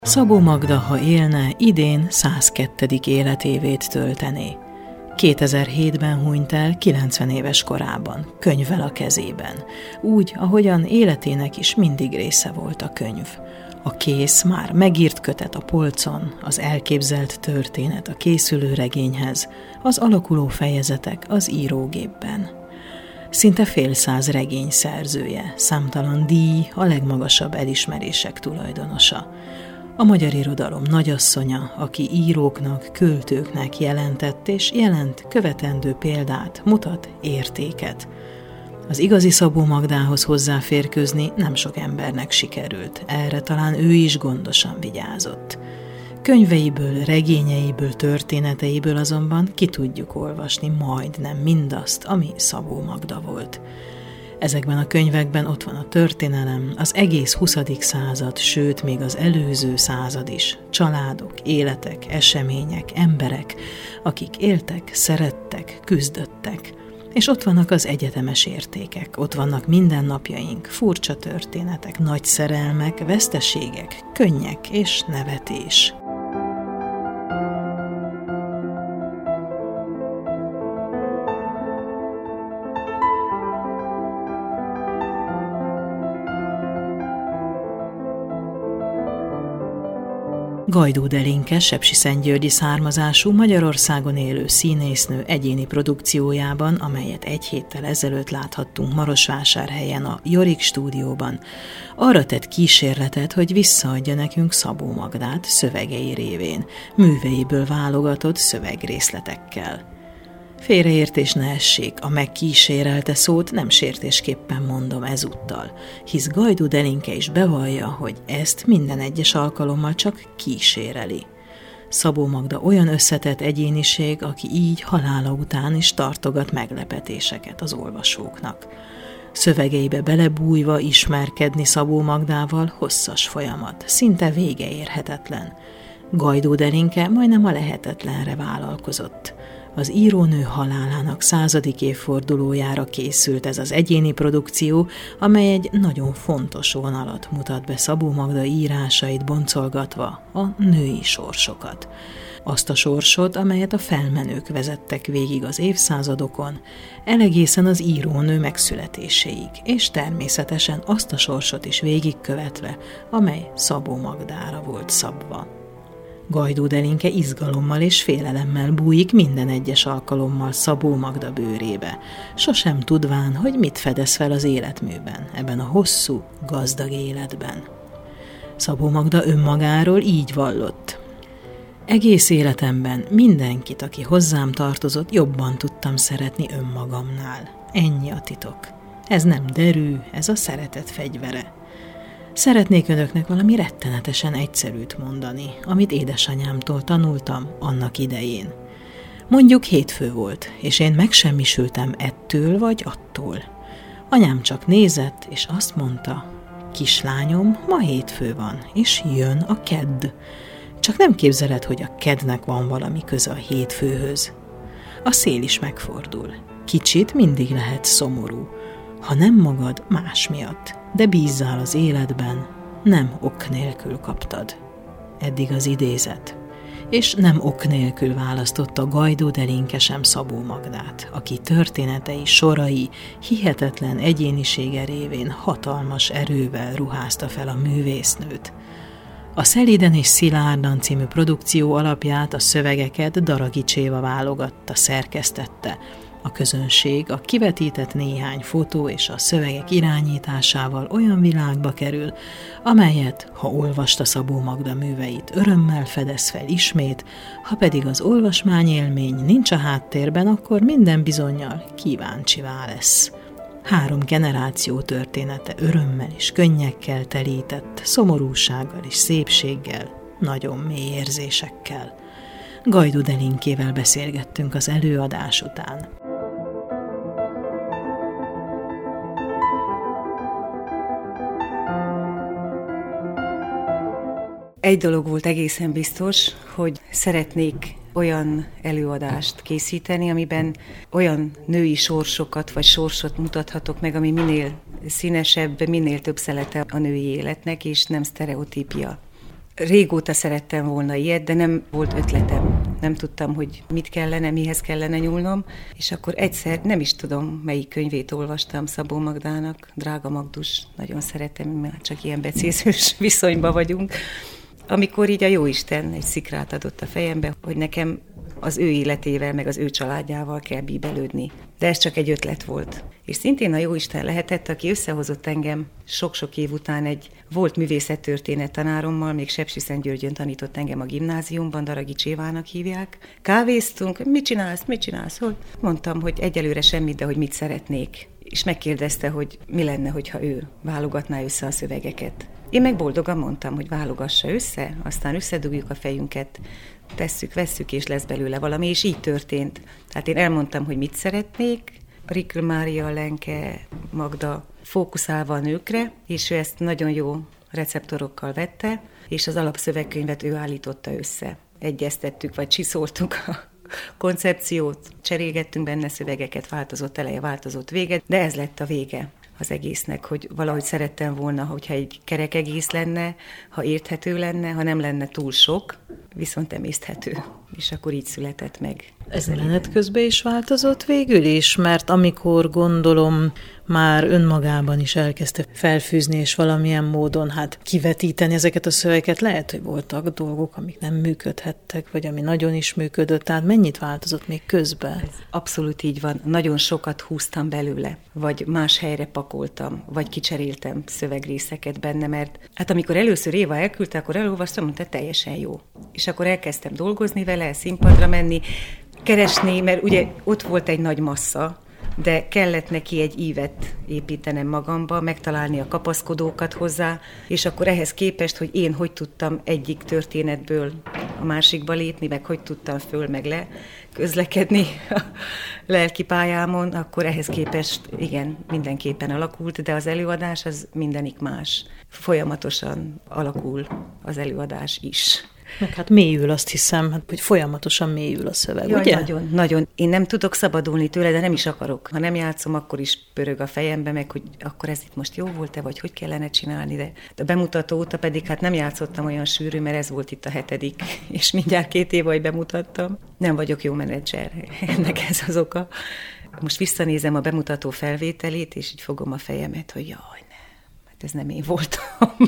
Szabó Magda, ha élne, idén 102. életévét töltené. 2007-ben hunyt el 90 éves korában, könyvvel a kezében. Úgy, ahogyan életének is mindig része volt a könyv. A kész, már megírt kötet a polcon, az elképzelt történet a készülő regényhez, az alakuló fejezetek az írógépben. Szinte fél száz regény szerzője, számtalan díj, a legmagasabb elismerések tulajdonosa. A magyar irodalom nagyasszonya, aki íróknak, költőknek jelentett és jelent követendő példát, mutat értéket. Az igazi Szabó Magdához hozzáférkőzni nem sok embernek sikerült, erre talán ő is gondosan vigyázott. Könyveiből, regényeiből, történeteiből azonban ki tudjuk olvasni majdnem mindazt, ami Szabó Magda volt. Ezekben a könyvekben ott van a történelem, az egész 20. század, sőt, még az előző század is. Családok, életek, események, emberek, akik éltek, szerettek, küzdöttek. És ott vannak az egyetemes értékek, ott vannak mindennapjaink, furcsa történetek, nagy szerelmek, veszteségek, könnyek és nevetés. Gajdó Delinke sepsiszentgyörgyi származású, Magyarországon élő színésznő egyéni produkciójában, amelyet egy héttel ezelőtt láthattunk Marosvásárhelyen a Jorik stúdióban, arra tett kísérletet, hogy visszaadja nekünk Szabó Magdát szövegei révén, műveiből válogatott szövegrészletekkel. Félreértés ne essék, a megkísérelte szót nem sértésképpen mondom ezúttal, hisz Gajdó Delinke is bevallja, hogy ezt minden egyes alkalommal csak kíséreli. Szabó Magda olyan összetett egyéniség, aki így halála után is tartogat meglepetéseket az olvasóknak. Szövegeibe belebújva ismerkedni Szabó Magdával hosszas folyamat, szinte vége érhetetlen. Gajdó Delinke majdnem a lehetetlenre vállalkozott. Az írónő halálának 100. évfordulójára készült ez az egyéni produkció, amely egy nagyon fontos vonalat mutat be Szabó Magda írásait boncolgatva, a női sorsokat. Azt a sorsot, amelyet a felmenők vezettek végig az évszázadokon, egészen az írónő megszületéséig, és természetesen azt a sorsot is végigkövetve, amely Szabó Magdára volt szabva. Gajdó Delinke izgalommal és félelemmel bújik minden egyes alkalommal Szabó Magda bőrébe, sosem tudván, hogy mit fedez fel az életműben, ebben a hosszú, gazdag életben. Szabó Magda önmagáról így vallott: egész életemben mindenkit, aki hozzám tartozott, jobban tudtam szeretni önmagamnál. Ennyi a titok. Ez nem derű, ez a szeretet fegyvere. Szeretnék önöknek valami rettenetesen egyszerűt mondani, amit édesanyámtól tanultam annak idején. Mondjuk hétfő volt, és én megsemmisültem ettől vagy attól. Anyám csak nézett, és azt mondta: kislányom, ma hétfő van, és jön a kedd. Csak nem képzeled, hogy a keddnek van valami köze a hétfőhöz. A szél is megfordul. Kicsit mindig lehet szomorú. Ha nem magad, más miatt, de bízzál az életben, nem ok nélkül kaptad. Eddig az idézet. És nem ok nélkül választotta Gajdó Delinke sem Szabó Magdát, aki történetei, sorai, hihetetlen egyénisége révén hatalmas erővel ruházta fel a művésznőt. A Szelíden és szilárdan című produkció alapját, a szövegeket Daragi Cséva válogatta, szerkesztette. A közönség a kivetített néhány fotó és a szövegek irányításával olyan világba kerül, amelyet, ha olvasta Szabó Magda műveit, örömmel fedez fel ismét, ha pedig az olvasmányélmény nincs a háttérben, akkor minden bizonnyal kíváncsivá lesz. 3 generáció története örömmel és könnyekkel telített, szomorúsággal és szépséggel, nagyon mély érzésekkel. Gajdó Delinkével beszélgettünk az előadás után. Egy dolog volt egészen biztos, hogy szeretnék olyan előadást készíteni, amiben olyan női sorsokat vagy sorsot mutathatok meg, ami minél színesebb, minél több szelete a női életnek, és nem sztereotípia. Régóta szerettem volna ilyet, de nem volt ötletem. Nem tudtam, hogy mit kellene, mihez kellene nyúlnom, és akkor egyszer, nem is tudom, melyik könyvét olvastam Szabó Magdának, Drága Magdus, nagyon szeretem, mert csak ilyen becézős viszonyban vagyunk, amikor így a Jóisten egy szikrát adott a fejembe, hogy nekem az ő életével, meg az ő családjával kell bíbelődni. De ez csak egy ötlet volt. És szintén a Jóisten lehetett, aki összehozott engem sok-sok év után egy volt művészettörténet tanárommal, még Sepsiszentgyörgyön tanított engem a gimnáziumban, Daragics Évának hívják. Kávéztunk, mit csinálsz, hogy? Mondtam, hogy egyelőre semmit, de hogy mit szeretnék. És megkérdezte, hogy mi lenne, hogyha ő válogatná össze a szövegeket. Én meg boldogan mondtam, hogy válogassa össze, aztán összedugjuk a fejünket, vesszük, és lesz belőle valami, és így történt. Tehát én elmondtam, hogy mit szeretnék, Rikl Mária, Lenke, Magda fókuszálva a nőkre, és ő ezt nagyon jó receptorokkal vette, és az alapszövegkönyvet ő állította össze. Egyeztettük, vagy csiszoltuk a koncepciót, cserélgettünk benne szövegeket, változott eleje, változott vége, de ez lett a vége az egésznek, hogy valahogy szerettem volna, hogyha egy kerek egész lenne, ha érthető lenne, ha nem lenne túl sok, viszont emészthető. És akkor így született meg. Ez menet közben is változott végül is, mert amikor gondolom már önmagában is elkezdte felfűzni, és valamilyen módon kivetíteni ezeket a szövegeket, lehet, hogy voltak dolgok, amik nem működhettek, vagy ami nagyon is működött, tehát mennyit változott még közben? Ez abszolút így van. Nagyon sokat húztam belőle, vagy más helyre pakoltam, vagy kicseréltem szövegrészeket benne, mert amikor először Éva elküldte, akkor elolvastam, mondta, teljesen jó. És akkor elkezdtem dolgozni vele, színpadra menni, keresni, mert ugye ott volt egy nagy massza, de kellett neki egy ívet építenem magamba, megtalálni a kapaszkodókat hozzá, és akkor ehhez képest, hogy én hogy tudtam egyik történetből a másikba lépni, meg hogy tudtam föl meg le közlekedni a lelki pályámon, akkor ehhez képest igen, mindenképpen alakult, de az előadás az mindenik más. Folyamatosan alakul az előadás is. Meg mélyül, azt hiszem, hogy folyamatosan mélyül a szöveg, jaj, ugye? Nagyon, nagyon. Én nem tudok szabadulni tőle, de nem is akarok. Ha nem játszom, akkor is pörög a fejembe, meg hogy akkor ez itt most jó volt-e, vagy hogy kellene csinálni, de a bemutató óta pedig nem játszottam olyan sűrű, mert ez volt itt a 7., és mindjárt 2 év, hogy bemutattam. Nem vagyok jó menedzser, ennek ez az oka. Most visszanézem a bemutató felvételét, és így fogom a fejemet, hogy jaj, nem, ez nem én voltam.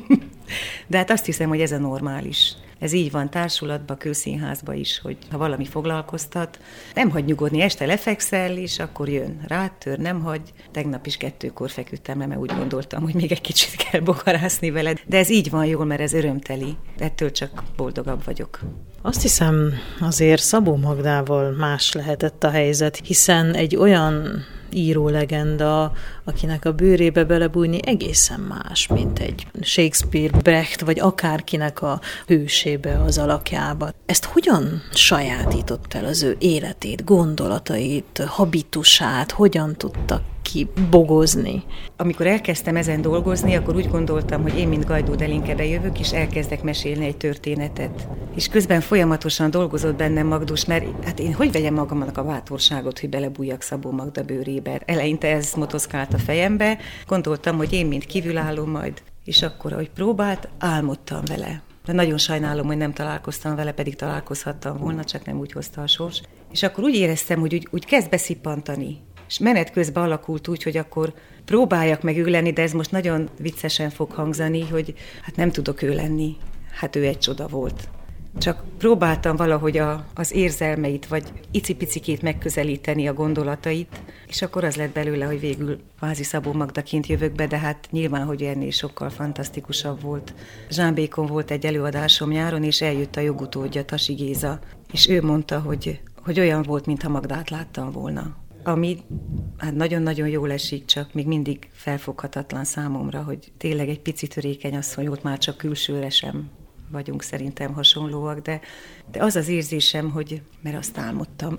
De azt hiszem, hogy ez a normális. Ez így van társulatban, kőszínházban is, hogy ha valami foglalkoztat, nem hagy nyugodni, este lefekszel, és akkor jön. Rátör, nem hagy. Tegnap is 2-kor feküdtem le, mert úgy gondoltam, hogy még egy kicsit kell bogarászni veled. De ez így van jól, mert ez örömteli. Ettől csak boldogabb vagyok. Azt hiszem, azért Szabó Magdával más lehetett a helyzet, hiszen egy olyan író-legenda, akinek a bőrébe belebújni egészen más, mint egy Shakespeare, Brecht, vagy akárkinek a hősébe, az alakjába. Ezt hogyan sajátított el az ő életét, gondolatait, habitusát, hogyan tudtak kibogozni? Amikor elkezdtem ezen dolgozni, akkor úgy gondoltam, hogy én, mint Gajdó Delinke bejövök, és elkezdek mesélni egy történetet. És közben folyamatosan dolgozott bennem Magdus, mert én hogy vegyem magamnak a bátorságot, hogy belebújjak Szabó Magda bőrébe. Eleinte ez motoszkált a fejembe, gondoltam, hogy én, mint kívülálló majd, és akkor, ahogy próbált, álmodtam vele. De nagyon sajnálom, hogy nem találkoztam vele, pedig találkozhattam volna, csak nem úgy hozta a sors. És akkor úgy éreztem, hogy úgy kezd beszippantani. És menet közben alakult úgy, hogy akkor próbáljak meg ő lenni, de ez most nagyon viccesen fog hangzani, hogy nem tudok ő lenni. Ő egy csoda volt. Csak próbáltam valahogy az érzelmeit, vagy icipicikét megközelíteni a gondolatait, és akkor az lett belőle, hogy végül Vázi Szabó Magdaként jövök be, de nyilván, hogy ennél sokkal fantasztikusabb volt. Zsámbékon volt egy előadásom nyáron, és eljött a jogutódja, Tasi Géza, és ő mondta, hogy olyan volt, mintha Magdát láttam volna. Ami nagyon-nagyon jól esik, csak még mindig felfoghatatlan számomra, hogy tényleg egy pici törékeny asszony, ott már csak külsőre sem vagyunk szerintem hasonlóak, de az az érzésem, mert azt álmodtam,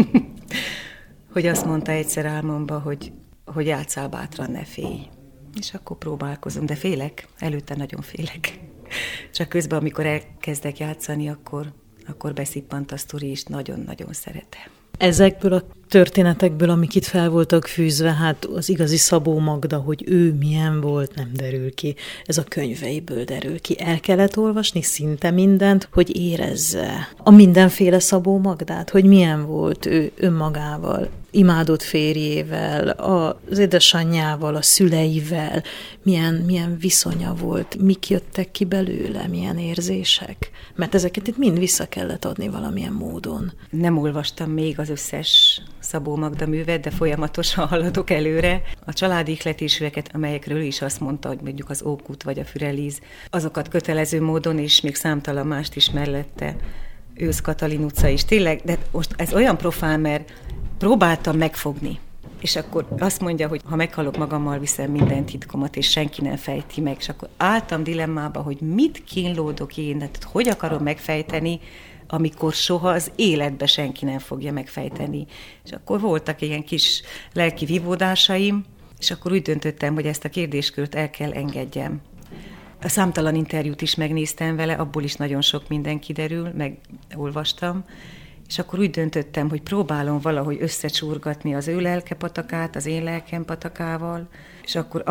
hogy azt mondta egyszer álmomba, hogy játsszál bátran, ne félj. És akkor próbálkozom, de félek, előtte nagyon félek. Csak közben, amikor elkezdek játszani, akkor beszippant a sztori, és nagyon-nagyon szeretem. Ezekből a történetekből, amik itt fel voltak fűzve, hát az igazi Szabó Magda, hogy ő milyen volt, nem derül ki. Ez a könyveiből derül ki. El kellett olvasni szinte mindent, hogy érezze a mindenféle Szabó Magdát, hogy milyen volt ő önmagával, imádott férjével, az édesanyjával, a szüleivel, milyen viszonya volt, mik jöttek ki belőle, milyen érzések. Mert ezeket itt mind vissza kellett adni valamilyen módon. Nem olvastam még az összes Szabó Magda művet, de folyamatosan haladok előre. A családi ihletésűeket, amelyekről is azt mondta, hogy mondjuk az Ókút vagy a Fürelíz, azokat kötelező módon, és még számtalan mást is mellette, Ősz Katalin utca is. Tényleg, de most ez olyan profán, mert próbáltam megfogni. És akkor azt mondja, hogy ha meghalok, magammal viszem minden titkomat, és senki nem fejti meg. És akkor álltam dilemmába, hogy mit kínlódok én, tehát hogy akarom megfejteni, amikor soha az életbe senki nem fogja megfejteni. És akkor voltak ilyen kis lelki vívódásaim, és akkor úgy döntöttem, hogy ezt a kérdéskört el kell engedjem. A számtalan interjút is megnéztem vele, abból is nagyon sok minden kiderül, meg olvastam, és akkor úgy döntöttem, hogy próbálom valahogy összecsurgatni az ő lelke patakát, az én lelkem patakával, és akkor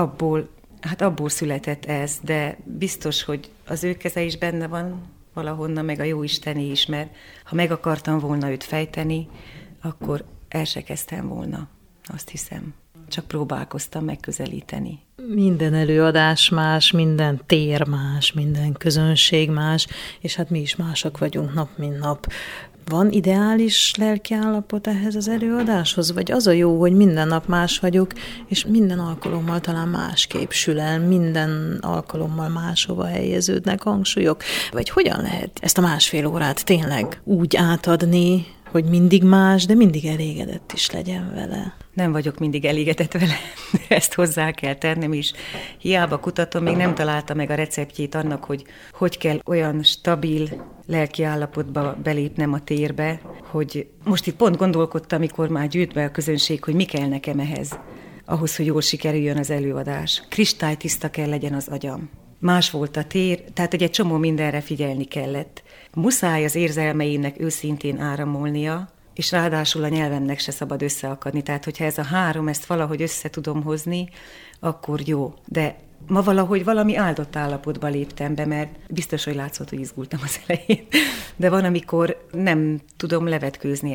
abból született ez, de biztos, hogy az ő keze is benne van valahonnan, meg a jóisteni is, mert ha meg akartam volna őt fejteni, akkor el se kezdtem volna, azt hiszem. Csak próbálkoztam megközelíteni. Minden előadás más, minden tér más, minden közönség más, és hát mi is másak vagyunk nap, mint nap. Van ideális lelkiállapot ehhez az előadáshoz? Vagy az a jó, hogy minden nap más vagyok, és minden alkalommal talán másképp sül el, minden alkalommal máshova helyeződnek hangsúlyok? Vagy hogyan lehet ezt a 1,5 órát tényleg úgy átadni, hogy mindig más, de mindig elégedett is legyen vele? Nem vagyok mindig elégedett vele, ezt hozzá kell tennem is. Hiába kutatom, még nem találta meg a receptjét annak, hogy kell olyan stabil lelki állapotba belépnem a térbe, hogy most itt pont gondolkodtam, amikor már gyűjt be a közönség, hogy mi kell nekem ahhoz, hogy jól sikerüljön az előadás. Kristálytiszta kell legyen az agyam. Más volt a tér, tehát egy csomó mindenre figyelni kellett. Muszáj az érzelmeinek őszintén áramolnia, és ráadásul a nyelvemnek se szabad összeakadni. Tehát, hogyha ez a 3, ezt valahogy össze tudom hozni, akkor jó. De ma valahogy valami áldott állapotba léptem be, mert biztos, hogy látszott, hogy izgultam az elején. De van, amikor nem tudom levetkőzni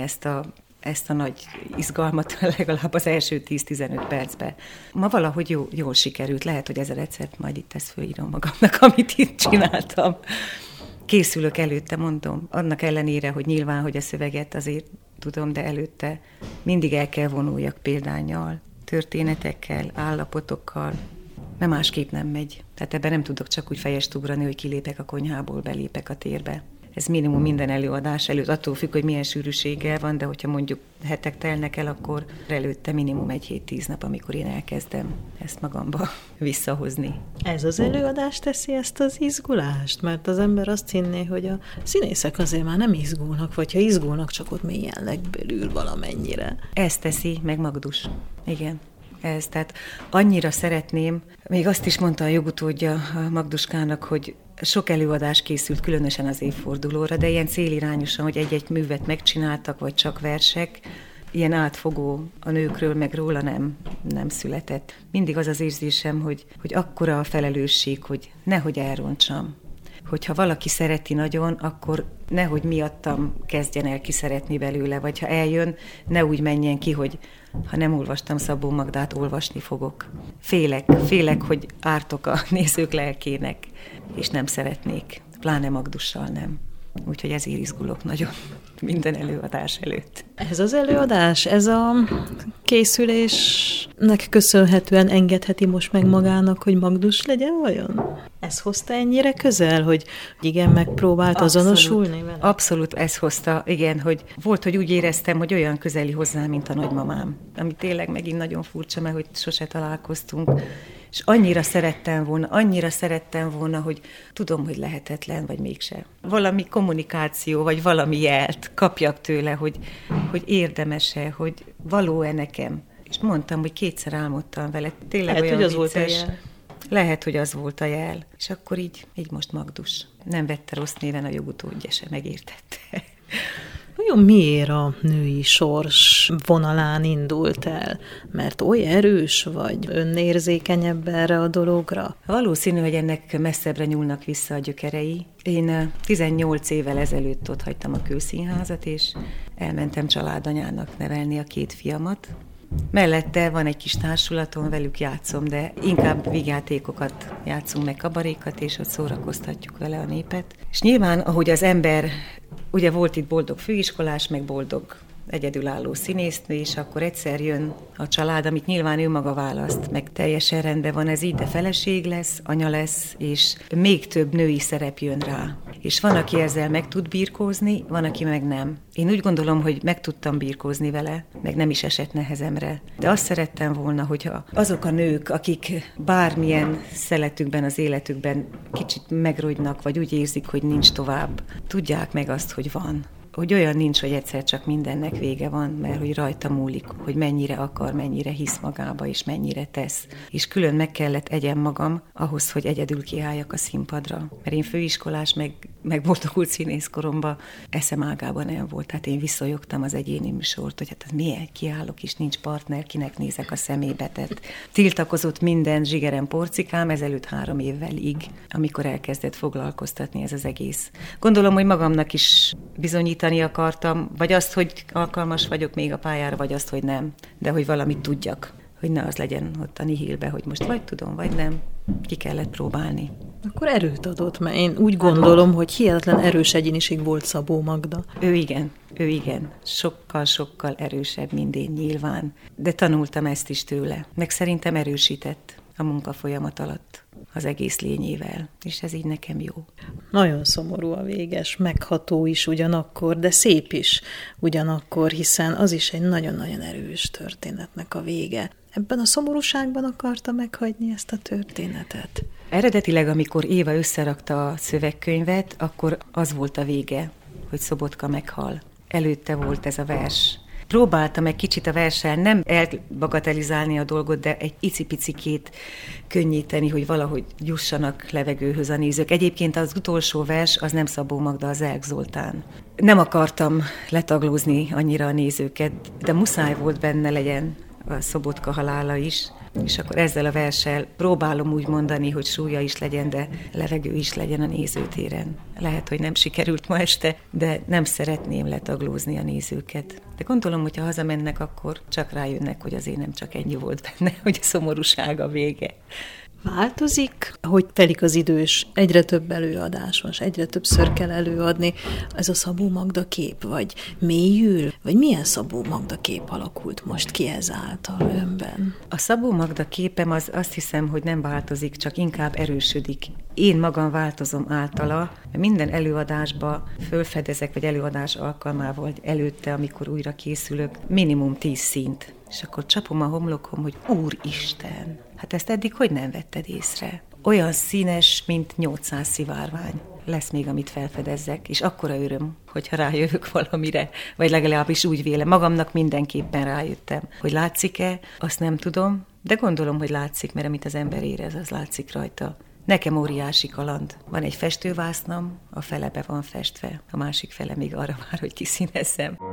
ezt a nagy izgalmat, legalább az első 10-15 percben. Ma valahogy jól sikerült. Lehet, hogy ez a recept, majd itt ezt fölírom magamnak, amit itt csináltam. Készülök előtte, mondom, annak ellenére, hogy nyilván, hogy a szöveget azért tudom, de előtte mindig el kell vonuljak példánnyal, történetekkel, állapotokkal, mert másképp nem megy. Tehát ebben nem tudok csak úgy fejest ugrani, hogy kilépek a konyhából, belépek a térbe. Ez minimum minden előadás előtt, attól függ, hogy milyen sűrűséggel van, de hogyha mondjuk hetek telnek el, akkor előtte minimum 1-7-10 nap, amikor én elkezdem ezt magamba visszahozni. Ez az előadás teszi ezt az izgulást? Mert az ember azt hinné, hogy a színészek azért már nem izgulnak, vagy ha izgulnak, csak ott mélyen legbelül valamennyire. Ez teszi, meg Magdus. Igen. Tehát annyira szeretném, még azt is mondta a jogutódja a Magduskának, hogy sok előadás készült, különösen az évfordulóra, de ilyen célirányosan, hogy egy-egy művet megcsináltak, vagy csak versek, ilyen átfogó a nőkről, meg róla nem született. Mindig az az érzésem, hogy akkora a felelősség, hogy nehogy elrontsam. Hogyha valaki szereti nagyon, akkor nehogy miattam kezdjen el kiszeretni belőle, vagy ha eljön, ne úgy menjen ki, hogy ha nem olvastam Szabó Magdát, olvasni fogok. Félek, hogy ártok a nézők lelkének, és nem szeretnék, pláne Magdussal nem. Úgyhogy ezért izgulok nagyon minden előadás előtt. Ez az előadás, ez a készülésnek köszönhetően engedheti most meg magának, hogy Magdus legyen vajon? Ez hozta ennyire közel, hogy igen, megpróbált azonosulni vele? Abszolút ez hozta, igen, hogy volt, hogy úgy éreztem, hogy olyan közeli hozzá, mint a nagymamám. Ami tényleg megint nagyon furcsa, mert hogy sose találkoztunk. És annyira szerettem volna, hogy tudom, hogy lehetetlen, vagy mégse. Valami kommunikáció, vagy valami jelt kapjak tőle, hogy érdemes-e, hogy való-e nekem. És mondtam, hogy 2-szer álmodtam vele. Tényleg lehet, olyan hogy az vicces. Volt a jel. Lehet, hogy az volt a jel. És akkor így most Magdus. Nem vette rossz néven, a jogutódja se megértette. Vajon miért a női sors vonalán indult el? Mert oly erős vagy önérzékenyebb erre a dologra? Valószínű, hogy ennek messzebbre nyúlnak vissza a gyökerei. Én 18 évvel ezelőtt ott hagytam a Kőszínházat, és elmentem családanyának nevelni a 2 fiamat. Mellette van egy kis társulatom, velük játszom, de inkább vígjátékokat játszunk, meg kabarékat, és ott szórakoztatjuk vele a népet. És nyilván, ahogy az ember, ugye volt itt boldog főiskolás, meg boldog egyedülálló színésznő, és akkor egyszer jön a család, amit nyilván ő maga választ, meg teljesen rendben van ez így, de feleség lesz, anya lesz, és még több női szerep jön rá. És van, aki ezzel meg tud birkózni, van, aki meg nem. Én úgy gondolom, hogy meg tudtam birkózni vele, meg nem is esett nehezemre. De azt szerettem volna, hogyha azok a nők, akik bármilyen szeletükben, az életükben kicsit megrogynak, vagy úgy érzik, hogy nincs tovább, tudják meg azt, hogy van. Hogy olyan nincs, hogy egyszer csak mindennek vége van, mert hogy rajta múlik, hogy mennyire akar, mennyire hisz magába, és mennyire tesz. És külön meg kellett egyen magam ahhoz, hogy egyedül kiálljak a színpadra. Mert én főiskolás, meg boldogult színészkoromban eszem ágában nem volt. Tehát én visszajogtam az egyéni műsort, hogy hát milyen kiállok, és nincs partner, kinek nézek a szemébe. Tehát tiltakozott minden zsigerem porcikám ezelőtt 3 évvel, amikor elkezdett foglalkoztatni ez az egész. Gondolom, hogy magamnak is bizonyítani akartam, vagy azt, hogy alkalmas vagyok még a pályára, vagy azt, hogy nem, de hogy valamit tudjak, hogy ne az legyen ott a nihilbe, hogy most vagy tudom, vagy nem, ki kellett próbálni. Akkor erőt adott, mert én úgy gondolom, hogy hihetetlen erős egyéniség volt Szabó Magda. Ő igen, sokkal erősebb, mint én nyilván, de tanultam ezt is tőle, meg szerintem erősített a munkafolyamat alatt az egész lényével, és ez így nekem jó. Nagyon szomorú a véges, megható is ugyanakkor, de szép is ugyanakkor, hiszen az is egy nagyon-nagyon erős történetnek a vége. Ebben a szomorúságban akarta meghagyni ezt a történetet? Eredetileg, amikor Éva összerakta a szövegkönyvet, akkor az volt a vége, hogy Szobotka meghal. Előtte volt ez a vers. Próbáltam egy kicsit a verssel nem elbagatelizálni a dolgot, de egy icipicikét könnyíteni, hogy valahogy jussanak levegőhöz a nézők. Egyébként az utolsó vers az nem Szabó Magda, az Zelk Zoltán. Nem akartam letaglózni annyira a nézőket, de muszáj volt benne legyen a Szobotka halála is, és akkor ezzel a verssel próbálom úgy mondani, hogy súlya is legyen, de levegő is legyen a nézőtéren. Lehet, hogy nem sikerült ma este, de nem szeretném letaglózni a nézőket. De gondolom, hogyha hazamennek, akkor csak rájönnek, hogy azért nem csak ennyi volt benne, hogy a szomorúság a vége. Változik, hogy telik az idő, és egyre több előadás van, és egyre többször kell előadni. Ez a Szabó Magda kép, vagy mélyül, vagy milyen Szabó Magda kép alakult most ki ezáltal önben? A Szabó Magda képem az azt hiszem, hogy nem változik, csak inkább erősödik. Én magam változom általa, minden előadásba fölfedezek, vagy előadás alkalmával, vagy előtte, amikor újra készülök, minimum 10 színt. És akkor csapom a homlokom, hogy Úristen, hát ezt eddig hogy nem vetted észre? Olyan színes, mint 800 szivárvány. Lesz még, amit felfedezzek, és akkora öröm, hogyha rájövök valamire, vagy legalábbis úgy vélem. Magamnak mindenképpen rájöttem, hogy látszik-e, azt nem tudom, de gondolom, hogy látszik, mert amit az ember érez, az látszik rajta. Nekem óriási kaland. Van egy festővásznom, a fele be van festve, a másik fele még arra vár, hogy kiszínezzem.